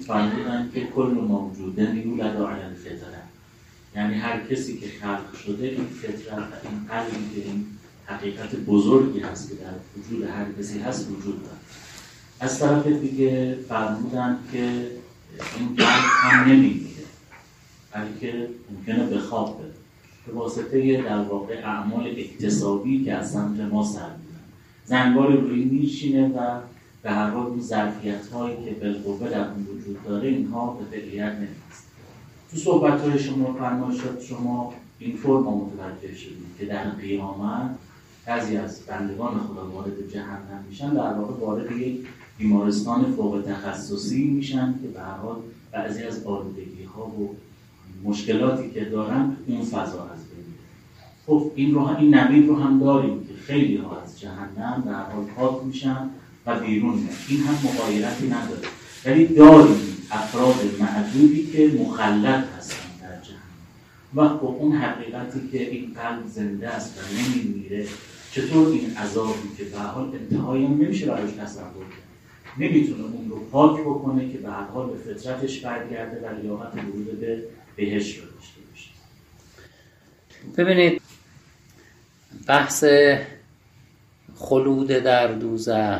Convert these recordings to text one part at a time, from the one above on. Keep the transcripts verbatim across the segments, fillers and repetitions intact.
فرمودن که کل موجودن یولد علی الفطره، یعنی هر کسی که خلق شده این فطرت و این قلبی که این حقیقت بزرگی هست که در وجود هر کسی هست وجود داره. از طرف دیگه فرمودن که این قلب هم نمیمیره، بلکه ممکنه به خواب بره به واسطه در واقع اعمال اکتسابی که از سمت ما سر می‌زنن. زنگار روی میشینه و به هر حال اون ظرفیت‌هایی که بالقوه در اون وجود داره اینها به فعلیت نمی‌رسه. تو صحبت‌های شما فرمایش شد شما این فرم متوجه شدید که در قیامت بعضی از بندگان خدا وارد جهنم میشن، در واقع وارد یک بیمارستان فوق تخصصی میشن که به هر حال بعضی از آلودگی‌ها و مشکلاتی که دارن اون فضا از بین میره. خب این رو این نوید رو هم داریم که خیلی ها از جهنم در حال پاک میشن و بیرون میان. این هم مغایرتی نداره، ولی داریم افراد معدودی که مخلد هستن در جهنم و با اون حقیقتی که این قلب زنده است و نمیمیره، چطور این عذابی که به هر حال انتهایی هم نمیشه براش تصور کرد، نمیتونه اون رو پاک بکنه که به هر حال به فطرتش برگرده و لیاقت ورود به بهشت رو داشته باشه. ببینید بحث خلود در دوزخ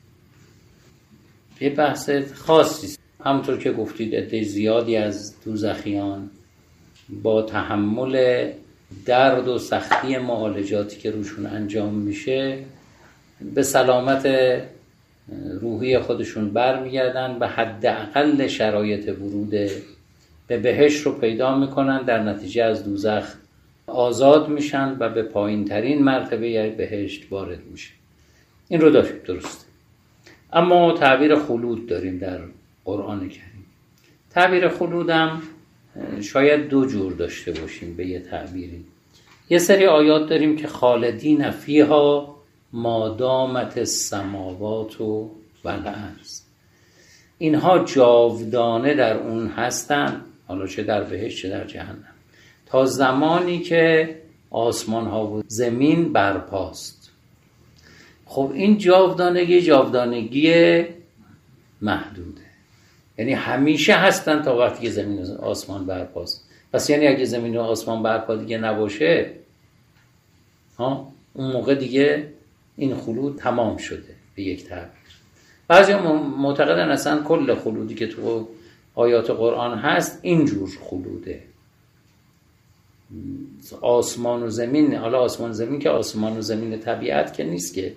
یه بحث خاصی است. همونطور که گفتید عده زیادی از دوزخیان با تحمل درد و سختی معالجاتی که روشون انجام میشه به سلامت روحی خودشون برمیگردن و حداقل شرایط ورود به بهشت رو پیدا میکنن، در نتیجه از دوزخ آزاد میشن و به پایین ترین مرتبه بهشت وارد میشه. این رو داشتیم، درسته. اما تعبیر خلود داریم در قرآن کریم. تعبیر خلودم شاید دو جور داشته باشیم به یه تعبیری. یه سری آیات داریم که خالدین فیها ما دامت السماوات و الارض، اینها جاودانه در اون هستن، حالا چه در بهشت چه در جهنم، تا زمانی که آسمان ها و زمین برپاست. خب این جاودانگی جاودانگی محدوده، یعنی همیشه هستن تا وقتی که زمین و آسمان برپاست. پس یعنی اگه زمین و آسمان برپا دیگه نباشه، ها اون موقع دیگه این خلود تمام شده به یک تعبیر. بعضی معتقدن اصلا کل خلودی که تو آیات قرآن هست اینجور خلوده، آسمان و زمین. حالا آسمان و زمین که آسمان و زمین طبیعت که نیست، که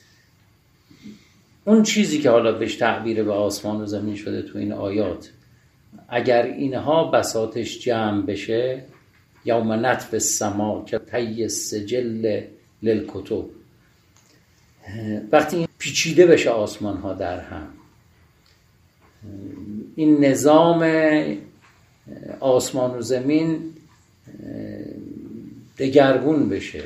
اون چیزی که حالا بهش تعبیر به آسمان و زمین شده تو این آیات، اگر اینها بساطش جمع بشه، یوم نطوی السما که طی السجل للکتب، وقتی این پیچیده بشه آسمان ها در هم، این نظام آسمان و زمین دگرگون بشه،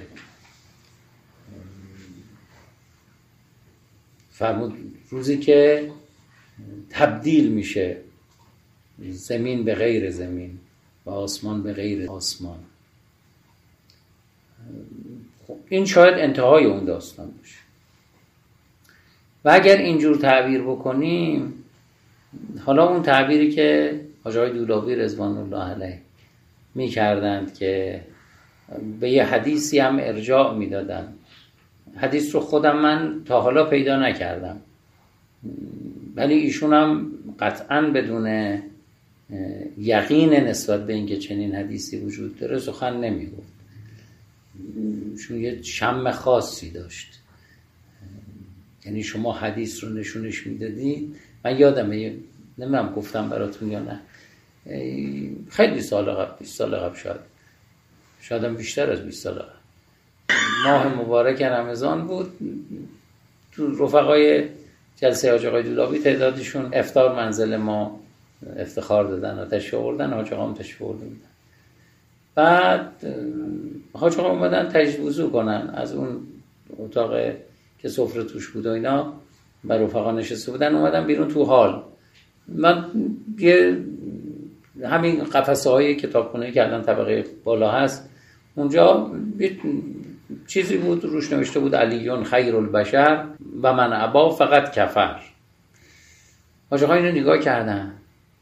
فرمود روزی که تبدیل میشه زمین به غیر زمین و آسمان به غیر آسمان، خب این شاید انتهای اون داستان باشه. و اگر اینجور تعبیر بکنیم، حالا اون تعبیری که حاجی آقای دولابی رضوان الله علیه می کردند که به یه حدیثی هم ارجاع می دادن، حدیث رو خودم من تا حالا پیدا نکردم، ولی ایشون هم قطعاً بدون یقین نسبت به اینکه چنین حدیثی وجود داره سخن نمی گفت، چون یه شم خاصی داشت. یعنی شما حدیث رو نشونش میدادید، من یادمه، نمیدونم گفتم براتون یا نه، خیلی سال قبل، بیست سال قبل، شاید شاید هم بیشتر از بیست سال قبل، ماه مبارک رمضان بود، تو رفقای جلسه حاجی آقای دولابی تعدادشون افطار منزل ما افتخار دادن و تشریف آوردن، حاجی آقا هم تشریف آورده بودن. بعد حاجی آقا اومدن تجدید وضو کنن، از اون اتاق که سفره توش بود و اینا بر رفقا نشسته بودن، اومدن بیرون تو حال. من یه همین قفسه های کتابخونه که الان طبقه بالا هست، اونجا یه چیزی بود روش نوشته بود علیون خیر البشر و من ابا فقط کفر. حاجی آقا اینو نگاه کردن،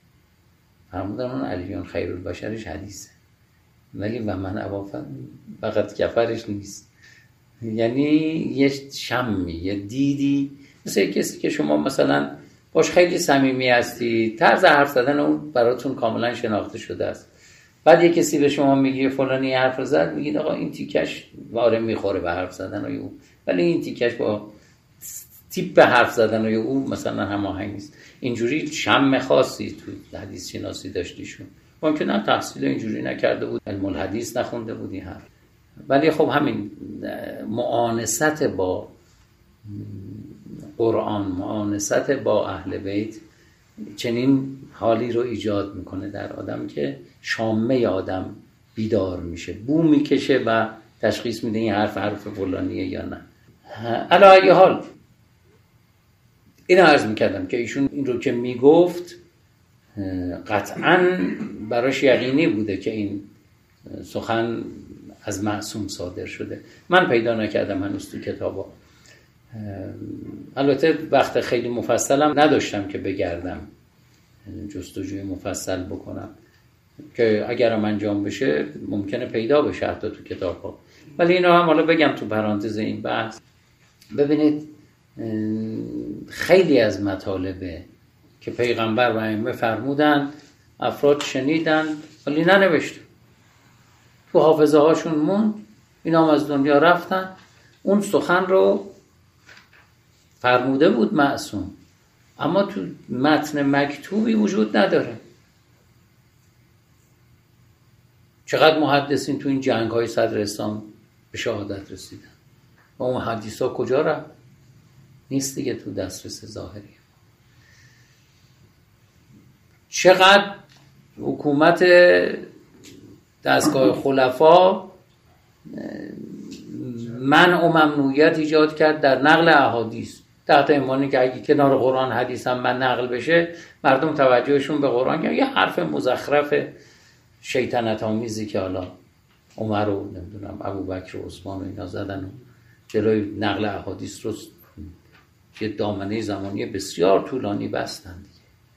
فرمودن اون علیون خیرالبشرش حدیثه، ولی و من ابا فقط کفرش نیست. یعنی یه شمی، یه دیدی، مثل کسی که شما مثلا باش خیلی صمیمی هستی، طرز حرف زدن اون براتون کاملا شناخته شده است، بعد یه کسی به شما میگه فلانی حرف زد، میگید آقا این تیکش واره میخوره به حرف زدن او، ولی این تیکش با تیپ به حرف زدن او مثلا هماهنگ نیست. اینجوری شم خاصی تو حدیث شناسی داشتیشون، ممکنه تحصیل اینجوری نکرده بود، علم الحدیث نخونده بود این حرف، ولی خب همین معانست با قرآن، معانست با اهل بیت چنین حالی رو ایجاد میکنه در آدم که شامه آدم بیدار میشه، بو میکشه و تشخیص میده این حرف حرف فلانیه یا نه. علی ای حال این عرض میکردم که ایشون این رو که میگفت قطعاً براش یقینی بوده که این سخن از معصوم صادر شده. من پیدا نکردم هنوز تو کتابا، البته وقت خیلی مفصلم نداشتم که بگردم جستجوی مفصل بکنم که اگرم انجام بشه ممکنه پیدا بشه حتی تو کتابا، ولی اینو هم حالا بگم تو پرانتز این بحث. ببینید خیلی از مطالبه که پیغمبر و ائمه فرمودن افراد شنیدن ولی ننوشتن، تو حافظه هاشون موند، اینا هم از دنیا رفتن. اون سخن رو فرموده بود معصوم، اما تو متن مکتوبی وجود نداره. چقدر محدثین تو این جنگ های صدر اسلام به شهادت رسیدن و اون حدیث ها کجا رفت؟ نیست دیگه تو دسترس ظاهری. چقدر حکومت دستگاه خلفا منع و ممنوعیت ایجاد کرد در نقل احادیث، تحت عنوانی که اگه کنار قرآن حدیث هم من نقل بشه مردم توجهشون به قرآن که یه حرف مزخرف شیطنت آمیزی که حالا عمر و نمیدونم ابوبکر و عثمان و اینا زدن و جلوی نقل احادیث رو که دامنه زمانی بسیار طولانی بستن دیگه.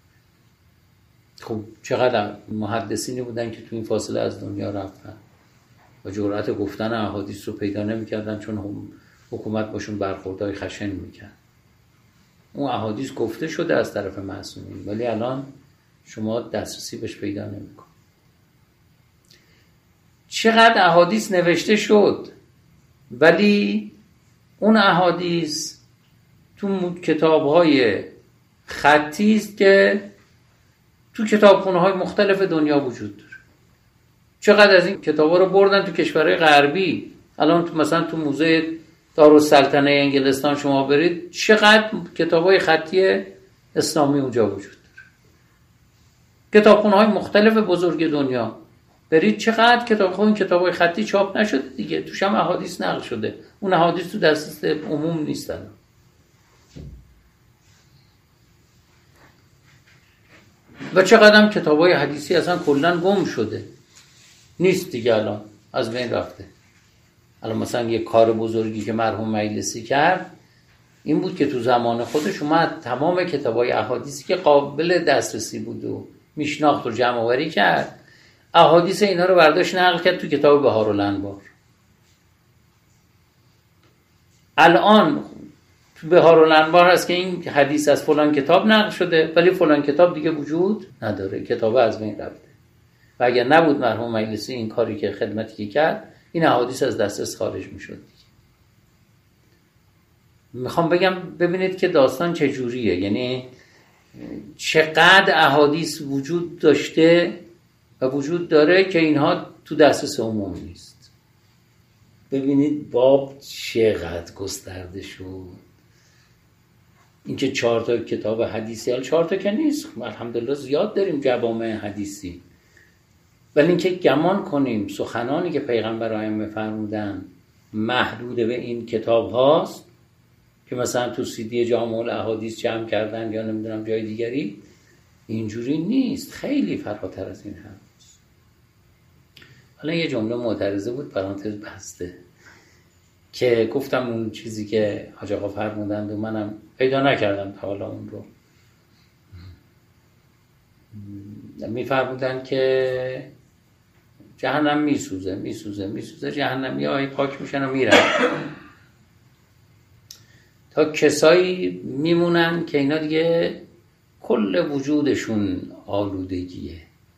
خب چقدر محدثینی بودن که تو این فاصله از دنیا رفتن و جرأت گفتن احادیث رو پیدا نمی‌کردن چون حکومت باشون برخوردهای خشن می‌کرد. اون احادیث گفته شده از طرف معصومین ولی الان شما دسترسی بهش پیدا نمی‌کنید. چقدر احادیث نوشته شد ولی اون احادیث تو کتاب‌های خطی است که تو کتابخونه‌های مختلف دنیا وجود داره. چقدر از این کتابا رو بردن تو کشورهای غربی، الان تو مثلا تو موزه دارالسلطنه انگلستان شما برید چقدر کتاب‌های خطی اسلامی اونجا وجود داره. کتابخونه‌های مختلف بزرگ دنیا برید چقدر کتاب، خب این کتاب‌های خطی چاپ نشده دیگه، توش هم احادیث نقل شده، اون احادیث تو دسترس عموم نیستن. و چقدر هم کتاب‌های حدیثی اصلا کلاً گم شده، نیست دیگه، الان از بین رفته. الان مثلا یه کار بزرگی که مرحوم مجلسی کرد این بود که تو زمان خودش اومد تمام کتاب‌های احادیثی که قابل دسترسی بود و میشناخت و جمع‌آوری کرد، احادیث اینا رو برداشت نقل کرد تو کتاب بهارالانوار. الان تو بهارالانوار هست که این حدیث از فلان کتاب نقل شده ولی فلان کتاب دیگه وجود نداره، کتاب از بین رفته. و اگر نبود مرحوم مجلسی این کاری که خدمتی که کرد این احادیث از دسترس خارج میشد. میخوام بگم ببینید که داستان چجوریه، یعنی چقدر احادیث وجود داشته و وجود داره که اینها تو دسترس عموم نیست. ببینید باب چقدر گسترده شد. این که چهار تا کتاب حدیثی، حال چهار تا که نیست، الحمدلله زیاد داریم جوامع حدیثی، ولی اینکه گمان کنیم سخنانی که پیغمبر ائمه فرمودن محدود به این کتاب هاست که مثلا تو سیدی جامع الاحادیث جمع کردن یا نمیدونم جای دیگری، اینجوری نیست، خیلی فراتر از این هست. حالا یه جمله معترضه بود پرانتز بسته که گفتم اون چیزی که حاج آقا فرمودند و منم پیدا نکردم تا حالا اون رو. میفرمودن که جهنم میسوزه میسوزه میسوزه، جهنمی های پاک میشن و میرن تا کسایی میمونن که اینا دیگه کل وجودشون آلودگیه،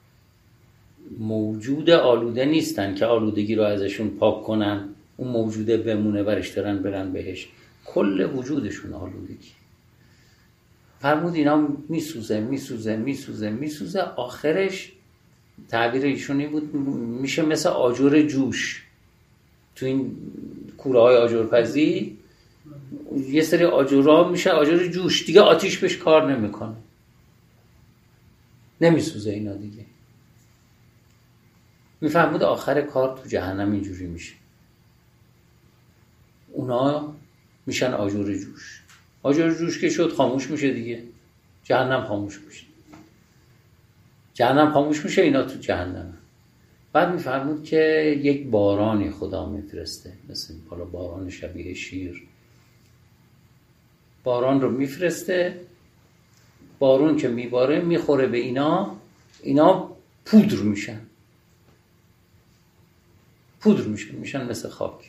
موجود آلوده نیستن که آلودگی رو ازشون پاک کنن اون موجوده بمونه برش دارن برن بهش، کل وجودشون آلودگی. فرمود اینا میسوزه میسوزه میسوزه میسوزه، آخرش تعبیر ایشونی بود میشه مثل آجر جوش. تو این کوره های آجرپزی یه سری آجرها میشه آجر جوش، دیگه آتیش بهش کار نمیکنه، نمیسوزه اینا دیگه. میفهمود آخر کار تو جهنم اینجوری میشه، اونا میشن آجر جوش. آجر جوش که شد خاموش میشه دیگه، جهنم خاموش میشه، جهنم خاموش میشه، اینا تو جهنم. بعد میفرمود که یک بارانی خدا میفرسته، مثل حالا باران شبیه شیر، باران رو میفرسته، بارون که میباره میخوره به اینا، اینا پودر میشن، پودر میشن میشن مثل خاک.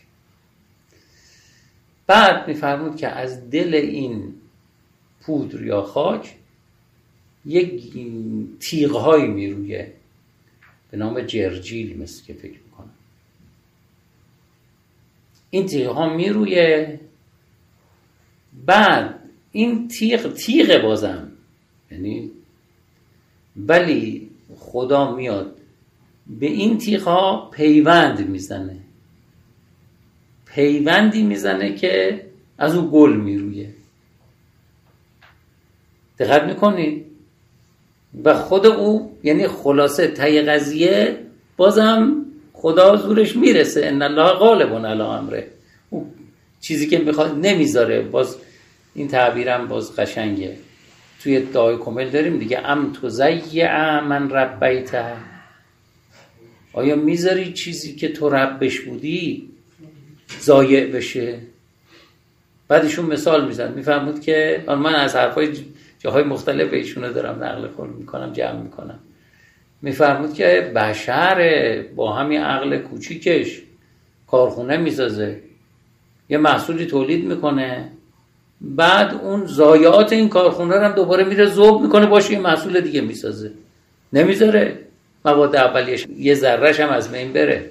بعد میفرمود که از دل این پودر یا خاک یک تیغ‌هایی میرویه به نام جرجیل، مثل که فکر میکنم این تیغ‌ها میرویه. بعد این تیغ تیغ بازم، یعنی ولی خدا میاد به این تیغ‌ها پیوند میزنه، پیوندی میزنه که از اون گل میرویه. دقت میکنید؟ و خود او یعنی خلاصه تای قضیه بازم خدا زورش میرسه، ان الله غالب علی امره، او چیزی که میخواد نمیذاره. باز این تعبیرم باز قشنگه، توی دعای کامل داریم دیگه، ام تضیع من ربیته، آیا میذاری چیزی که تو ربش بودی ضایع بشه؟ بعدشون مثال میزن، میفهمود که من از حرفای جاهای مختلف ایشونو دارم نقل قول میکنم، جمع میکنم. میفرمود که بشر با همین عقل کوچیکش کارخونه میسازه، یه محصولی تولید میکنه، بعد اون ضایعات این کارخونه رو هم دوباره میره ذوب میکنه، باشه یه محصول دیگه میسازه، نمیذاره مواد اولیش یه ذرهش هم از بین بره.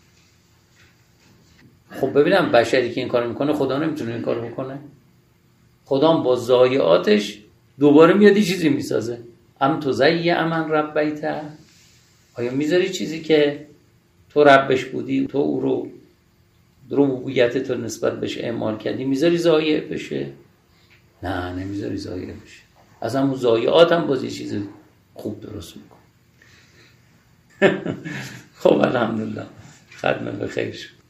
خب ببینم بشری که این کارو میکنه، خدا نمیتونه این کارو بکنه؟ خدا با ضایعاتش دوباره میاد یه چیزی میسازه. ام تضیع من ربیته، آیا میذاری چیزی که تو ربش بودی، تو او رو ربوبیت تو نسبت بهش اعمال کردی، میذاری ضایع بشه؟ نه نمیذاری ضایع بشه، از همون ضایعات هم باز یه چیز خوب درست میکن. خب الحمدلله، ختم به خیر شد.